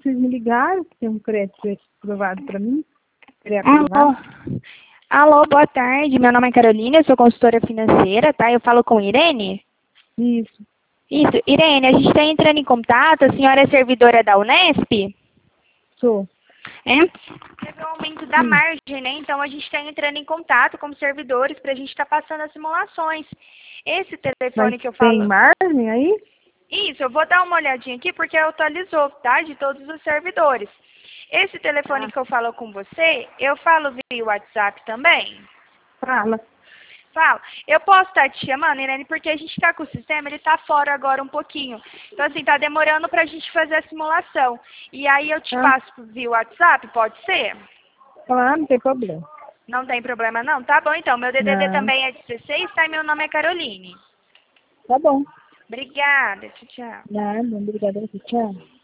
vocês me ligaram, que tem um crédito aprovado para mim. Alô. Alô, boa tarde. Meu nome é Carolina, eu sou consultora financeira, tá? Eu falo com Irene? Isso. Isso. Irene, a gente está entrando em contato, a senhora é servidora da Unesp? Sou. É? Teve um aumento da margem, né? Então a gente está entrando em contato como servidores para a gente estar passando as simulações. Esse telefone Mas que eu falo... tem margem aí? Isso, eu vou dar uma olhadinha aqui porque atualizou, tá? De todos os servidores. Esse telefone que eu falo com você, eu falo via WhatsApp também? Fala. Fala. Eu posso estar te chamando, Irene, porque a gente está com o sistema, ele está fora agora um pouquinho. Então, assim, tá demorando para a gente fazer a simulação. E aí eu te passo via WhatsApp, pode ser? Claro, não tem problema. Não tem problema não? Tá bom, então. Meu DDD Não. também é 16, tá? E meu nome é Caroline. Tá bom. Obrigada. Tchau, tchau. Nada, obrigada a você. Tchau.